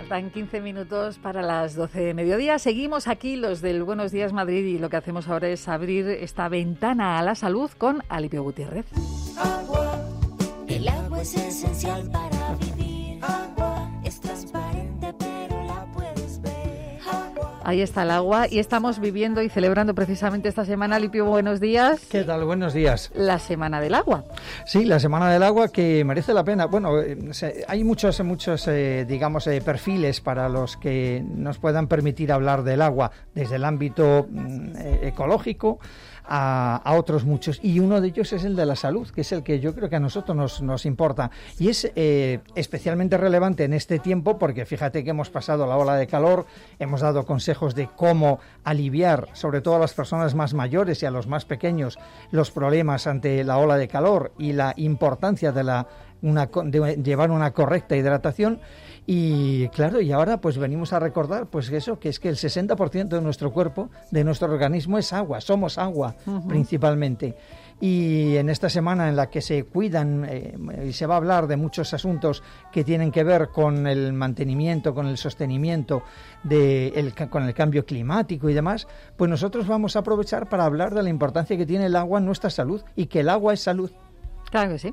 Faltan 15 minutos para las 12 de mediodía. Seguimos aquí los del Buenos Días Madrid y lo que hacemos ahora es abrir esta ventana a la salud con Alipio Gutiérrez. Agua, el agua es esencial para vivir. Agua es transparente pero la puedes ver. Agua. Ahí está el agua y estamos viviendo y celebrando precisamente esta semana. Alipio, buenos días. ¿Qué tal? Buenos días. La Semana del Agua. Sí, la Semana del Agua que merece la pena. Bueno, hay muchos digamos, perfiles para los que nos puedan permitir hablar del agua, desde el ámbito ecológico a otros muchos, y uno de ellos es el de la salud, que es el que yo creo que a nosotros nos importa, y es especialmente relevante en este tiempo porque fíjate que hemos pasado la ola de calor, hemos dado consejos de cómo aliviar, sobre todo a las personas más mayores y a los más pequeños, los problemas ante la ola de calor y la importancia de llevar una correcta hidratación. Y claro, y ahora pues venimos a recordar pues eso, que es que el 60% de nuestro cuerpo, de nuestro organismo es agua, somos agua principalmente. Y en esta semana en la que se cuidan y se va a hablar de muchos asuntos que tienen que ver con el mantenimiento, con el sostenimiento, con el cambio climático y demás, pues nosotros vamos a aprovechar para hablar de la importancia que tiene el agua en nuestra salud y que el agua es salud. Claro que sí.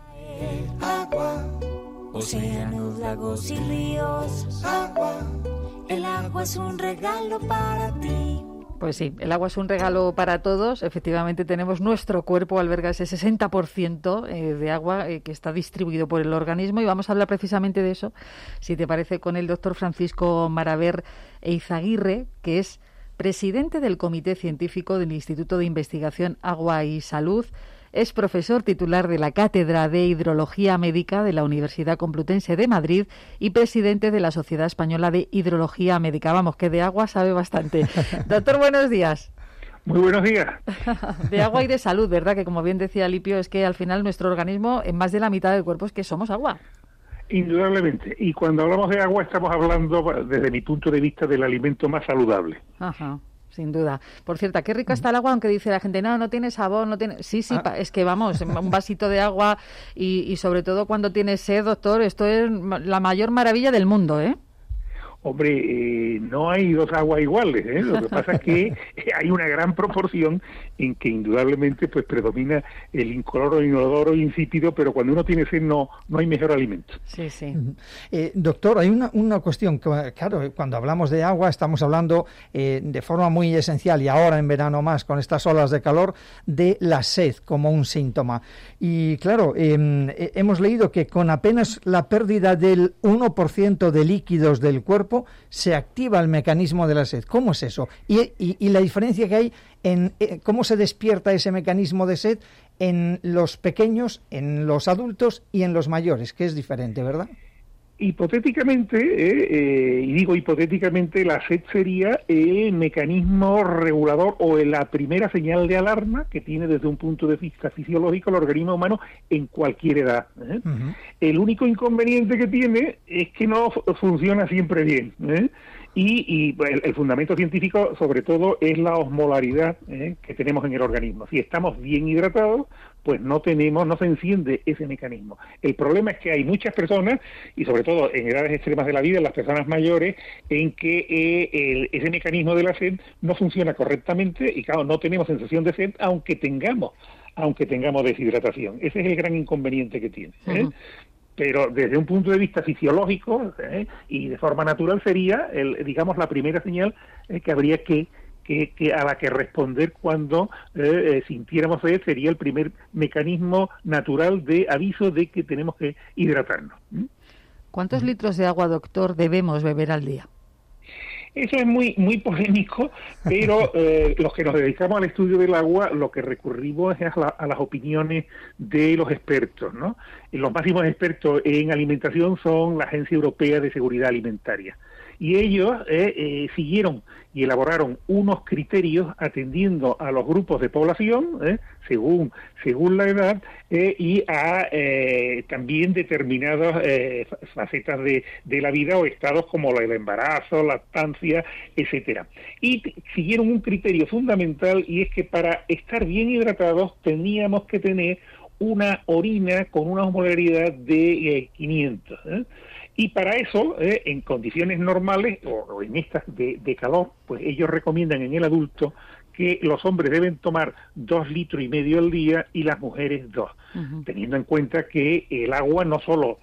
Agua. Océanos, lagos y ríos, agua, el agua es un regalo para ti. Pues sí, el agua es un regalo para todos. Efectivamente tenemos nuestro cuerpo alberga ese 60% de agua que está distribuido por el organismo y vamos a hablar precisamente de eso, si te parece, con el doctor Francisco Maraver Eizaguirre, que es presidente del Comité Científico del Instituto de Investigación Agua y Salud. Es profesor titular de la Cátedra de Hidrología Médica de la Universidad Complutense de Madrid y presidente de la Sociedad Española de Hidrología Médica. Vamos, que de agua sabe bastante. Doctor, buenos días. Muy buenos días. De agua y de salud, ¿verdad? Que como bien decía Alipio, es que al final nuestro organismo, en más de la mitad del cuerpo, es que somos agua. Indudablemente. Y cuando hablamos de agua estamos hablando, desde mi punto de vista, del alimento más saludable. Ajá. Sin duda. Por cierto, qué rico está el agua, aunque dice la gente, no tiene sabor, no tiene... Sí, es que vamos, un vasito de agua y sobre todo cuando tienes sed, doctor, esto es la mayor maravilla del mundo, ¿eh? Hombre, no hay dos aguas iguales, ¿eh? Lo que pasa es que hay una gran proporción en que indudablemente pues predomina el incoloro, inodoro, insípido, pero cuando uno tiene sed no hay mejor alimento. Sí, sí. Doctor, hay una cuestión, claro, cuando hablamos de agua estamos hablando de forma muy esencial y ahora en verano más con estas olas de calor de la sed como un síntoma. Y claro, hemos leído que con apenas la pérdida del 1% de líquidos del cuerpo se activa el mecanismo de la sed. ¿Cómo es eso? Y la diferencia que hay en cómo se despierta ese mecanismo de sed en los pequeños, en los adultos y en los mayores, que es diferente, ¿verdad? Hipotéticamente, y digo hipotéticamente, la sed sería el mecanismo regulador o la primera señal de alarma que tiene desde un punto de vista fisiológico el organismo humano en cualquier edad. Uh-huh. El único inconveniente que tiene es que no funciona siempre bien. Y el fundamento científico, sobre todo, es la osmolaridad que tenemos en el organismo. Si estamos bien hidratados, pues no se enciende ese mecanismo. El problema es que hay muchas personas, y sobre todo en edades extremas de la vida, en las personas mayores, en que ese mecanismo de la sed no funciona correctamente y claro, no tenemos sensación de sed aunque tengamos deshidratación. Ese es el gran inconveniente que tiene. Uh-huh. Pero desde un punto de vista fisiológico y de forma natural sería, digamos, la primera señal que habría que a la que responder cuando sintiéramos sed, sería el primer mecanismo natural de aviso de que tenemos que hidratarnos. ¿Cuántos litros de agua, doctor, debemos beber al día? Eso es muy polémico, pero los que nos dedicamos al estudio del agua, lo que recurrimos es a las opiniones de los expertos, ¿no? Y los máximos expertos en alimentación son la Agencia Europea de Seguridad Alimentaria. Y ellos siguieron y elaboraron unos criterios atendiendo a los grupos de población, según la edad, y a también determinadas facetas de la vida o estados como el embarazo, lactancia, etcétera. Y siguieron un criterio fundamental, y es que para estar bien hidratados teníamos que tener una orina con una osmolaridad de 500. Y para eso, en condiciones normales o en estas de calor, pues ellos recomiendan en el adulto que los hombres deben tomar 2,5 litros al día y las mujeres 2, teniendo en cuenta que el agua no solo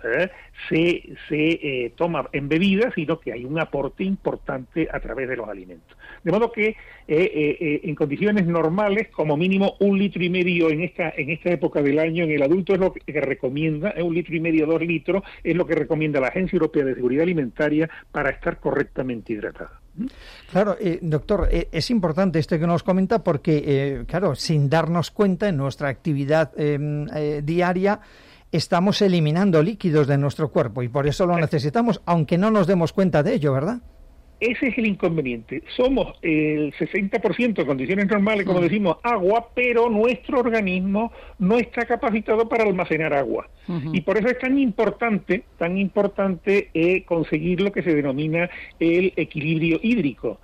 se toma en bebidas, sino que hay un aporte importante a través de los alimentos. De modo que en condiciones normales, como mínimo 1,5 litros en esta época del año en el adulto es lo que recomienda, 1,5 litros, 2 litros, es lo que recomienda la Agencia Europea de Seguridad Alimentaria para estar correctamente hidratado. Claro, doctor, es importante esto que nos comenta porque, claro, sin darnos cuenta en nuestra actividad diaria estamos eliminando líquidos de nuestro cuerpo y por eso lo necesitamos, aunque no nos demos cuenta de ello, ¿verdad? Ese es el inconveniente. Somos el 60% en condiciones normales, como decimos, agua, pero nuestro organismo no está capacitado para almacenar agua. Y por eso es tan importante conseguir lo que se denomina el equilibrio hídrico.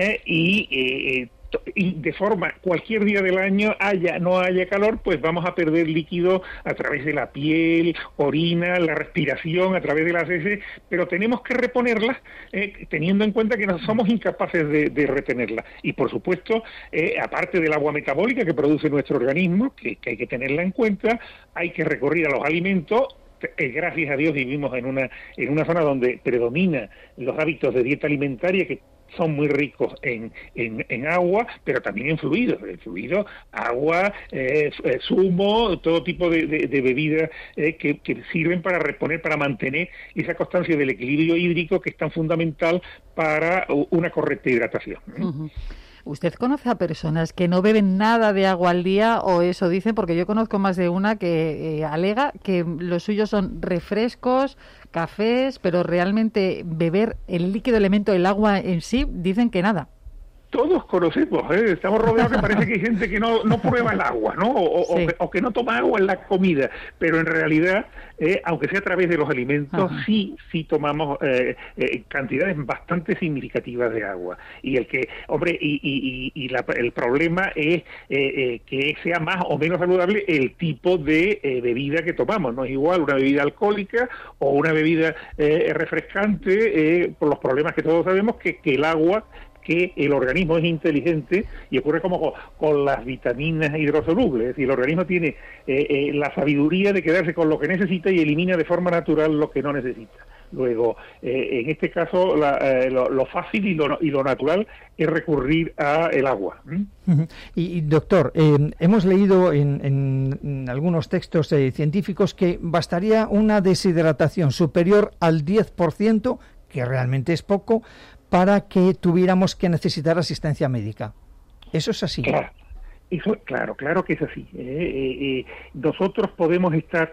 Y de forma, cualquier día del año, no haya calor, pues vamos a perder líquido a través de la piel, orina, la respiración, a través de las heces, pero tenemos que reponerlas teniendo en cuenta que no somos incapaces de retenerlas. Y por supuesto, aparte del agua metabólica que produce nuestro organismo, que hay que tenerla en cuenta, hay que recurrir a los alimentos. Gracias a Dios vivimos en una zona donde predominan los hábitos de dieta alimentaria que son muy ricos en agua, pero también en fluidos, agua, zumo, todo tipo de bebidas que sirven para reponer, para mantener esa constancia del equilibrio hídrico que es tan fundamental para una correcta hidratación. ¿Usted conoce a personas que no beben nada de agua al día o eso dicen? Porque yo conozco más de una que alega que los suyos son refrescos, cafés, pero realmente beber el líquido elemento, el agua en sí, dicen que nada. Todos conocemos, estamos rodeados que parece que hay gente que no prueba el agua, ¿no? O que no toma agua en la comida, pero en realidad, aunque sea a través de los alimentos, sí tomamos cantidades bastante significativas de agua. Y el problema es que sea más o menos saludable el tipo de bebida que tomamos. No es igual una bebida alcohólica o una bebida refrescante, por los problemas que todos sabemos, que el agua, que el organismo es inteligente y ocurre como con las vitaminas hidrosolubles, es decir, el organismo tiene la sabiduría de quedarse con lo que necesita y elimina de forma natural lo que no necesita. Luego, en este caso, lo fácil y lo natural es recurrir al agua. Y doctor, hemos leído en algunos textos científicos que bastaría una deshidratación superior al 10%, que realmente es poco, para que tuviéramos que necesitar asistencia médica. ¿Eso es así? Claro que es así. Nosotros podemos estar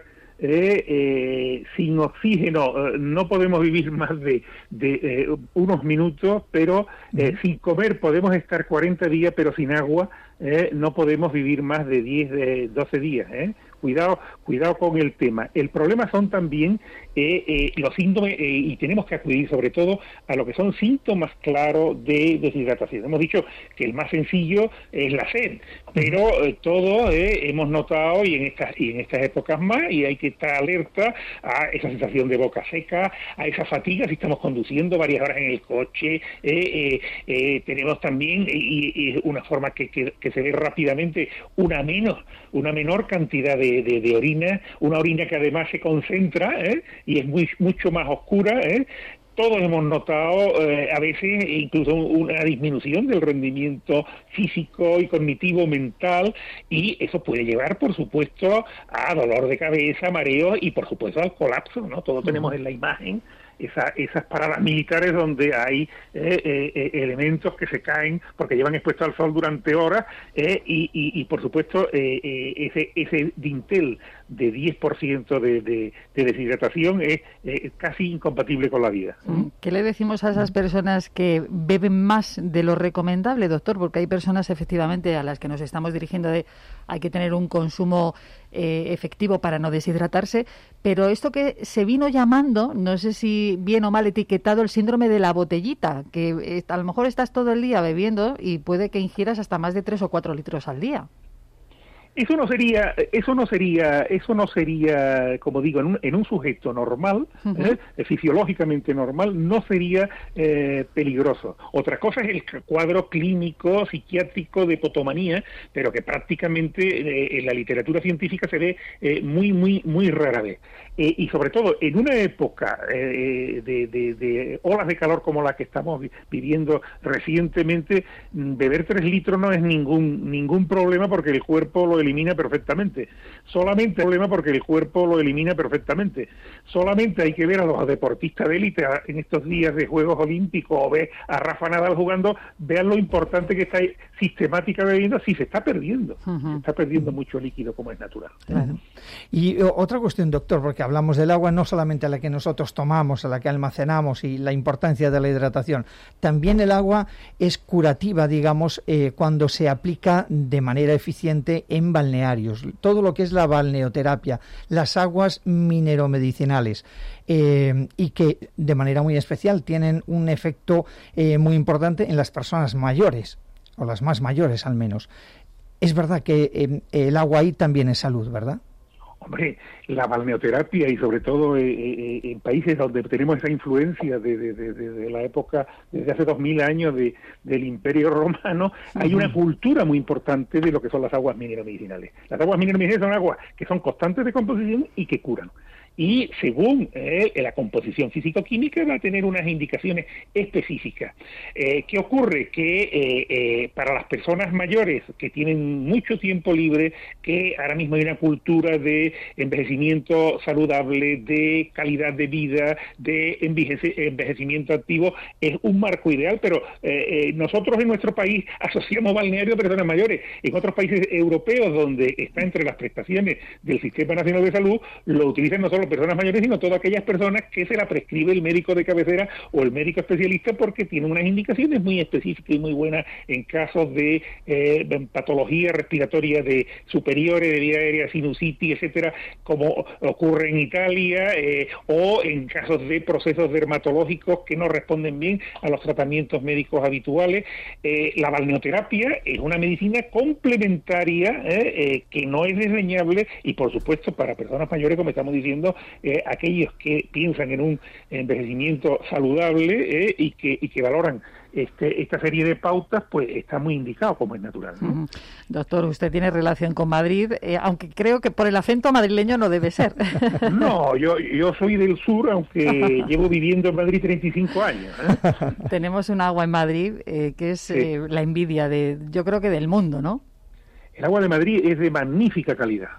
sin oxígeno, no podemos vivir más de unos minutos, pero sin comer podemos estar 40 días, pero sin agua no podemos vivir más de 10, 12 días. Cuidado con el tema. El problema son también los síntomas, y tenemos que acudir sobre todo a lo que son síntomas claros de deshidratación. Hemos dicho que el más sencillo es la sed, pero todos hemos notado, y en estas épocas más, y hay que estar alerta a esa sensación de boca seca, a esa fatiga si estamos conduciendo varias horas en el coche. Tenemos también, y una forma que se ve rápidamente, una menor cantidad de orina, una orina que además se concentra y es mucho más oscura. Todos hemos notado a veces incluso una disminución del rendimiento físico y cognitivo mental, y eso puede llevar, por supuesto, a dolor de cabeza, mareo y, por supuesto, al colapso, ¿no? Todos tenemos en la imagen esas paradas militares donde hay elementos que se caen porque llevan expuesto al sol durante horas y por supuesto ese dintel de 10% de deshidratación es casi incompatible con la vida. ¿Qué le decimos a esas personas que beben más de lo recomendable, doctor? Porque hay personas efectivamente a las que nos estamos dirigiendo hay que tener un consumo efectivo para no deshidratarse, pero esto que se vino llamando, no sé si bien o mal etiquetado, el síndrome de la botellita, que a lo mejor estás todo el día bebiendo y puede que ingieras hasta más de 3 o 4 litros al día. Eso no sería, como digo, en un sujeto normal, fisiológicamente normal, no sería peligroso. Otra cosa es el cuadro clínico, psiquiátrico de hipotomanía, pero que prácticamente en la literatura científica se ve muy rara vez. Y sobre todo en una época de olas de calor como la que estamos viviendo recientemente, beber 3 litros no es ningún problema porque el cuerpo lo elimina perfectamente. Solamente hay que ver a los deportistas de élite en estos días de Juegos Olímpicos o ver a Rafa Nadal jugando, vean lo importante que está sistemática bebiendo, si se está perdiendo. Se está perdiendo mucho líquido como es natural. Claro. Y otra cuestión, doctor, porque hablamos del agua no solamente a la que nosotros tomamos, a la que almacenamos y la importancia de la hidratación. También el agua es curativa, digamos, cuando se aplica de manera eficiente en balnearios. Todo lo que es la balneoterapia, las aguas mineromedicinales, y que de manera muy especial tienen un efecto muy importante en las personas mayores, o las más mayores al menos. Es verdad que el agua ahí también es salud, ¿verdad? Hombre, la balneoterapia y sobre todo en países donde tenemos esa influencia de la época, desde hace 2000 años del Imperio Romano, hay una cultura muy importante de lo que son las aguas mineromedicinales. Las aguas mineromedicinales son aguas que son constantes de composición y que curan. Y según la composición físico-química va a tener unas indicaciones específicas. ¿Qué ocurre? Que para las personas mayores que tienen mucho tiempo libre, que ahora mismo hay una cultura de envejecimiento saludable, de calidad de vida, de envejecimiento activo, es un marco ideal, pero nosotros en nuestro país asociamos balneario a personas mayores. En otros países europeos, donde está entre las prestaciones del Sistema Nacional de Salud, lo utilizan no solo personas mayores, sino todas aquellas personas que se la prescribe el médico de cabecera o el médico especialista, porque tiene unas indicaciones muy específicas y muy buenas en casos de patología respiratoria de superiores, de vía aérea, sinusitis, etcétera, como ocurre en Italia, o en casos de procesos dermatológicos que no responden bien a los tratamientos médicos habituales. La balneoterapia es una medicina complementaria que no es desdeñable, y por supuesto para personas mayores, como estamos diciendo, aquellos que piensan en un envejecimiento saludable y que valoran esta serie de pautas, pues está muy indicado como es natural, ¿no? Doctor, usted tiene relación con Madrid, aunque creo que por el acento madrileño no debe ser. No, yo soy del sur, aunque llevo viviendo en Madrid 35 años. Tenemos un agua en Madrid que es la envidia yo creo que del mundo, ¿no? El agua de Madrid es de magnífica calidad,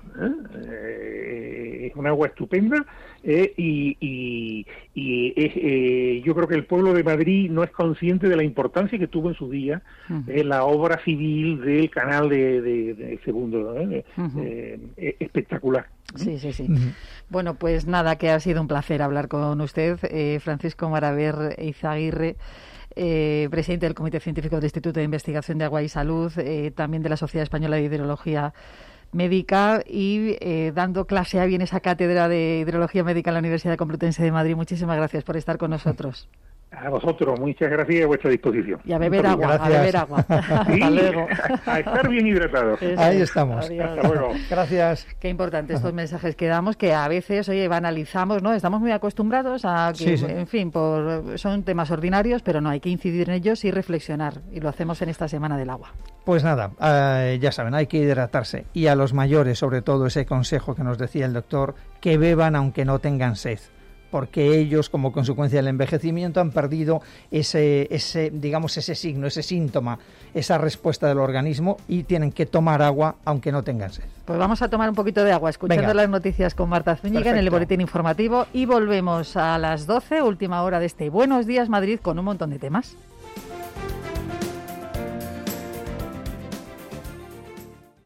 es un agua estupenda, y yo creo que el pueblo de Madrid no es consciente de la importancia que tuvo en su día la obra civil del canal de Segundo, espectacular. Sí. Bueno, pues nada, que ha sido un placer hablar con usted, Francisco Maraver Eizaguirre, presidente del Comité Científico del Instituto de Investigación de Agua y Salud, también de la Sociedad Española de Hidrología Médica, y dando clase en esa cátedra de Hidrología Médica en la Universidad Complutense de Madrid. Muchísimas gracias por estar con nosotros. A vosotros, muchas gracias y a vuestra disposición. Y a beber agua, gracias. a beber agua. Hasta luego. A estar bien hidratados. Ahí estamos. Adiós. Hasta luego. Gracias. Qué importante estos mensajes que damos, que a veces, oye, banalizamos, ¿no? Estamos muy acostumbrados a que, en fin, son temas ordinarios, pero no, hay que incidir en ellos y reflexionar. Y lo hacemos en esta Semana del Agua. Pues nada, ya saben, hay que hidratarse. Y a los mayores, sobre todo, ese consejo que nos decía el doctor, que beban aunque no tengan sed, porque ellos, como consecuencia del envejecimiento, han perdido ese signo, ese síntoma, esa respuesta del organismo, y tienen que tomar agua aunque no tengan sed. Pues vamos a tomar un poquito de agua, escuchando las noticias con Marta Zúñiga. Perfecto. En el boletín informativo, y volvemos a las 12, última hora de este Buenos Días Madrid, con un montón de temas.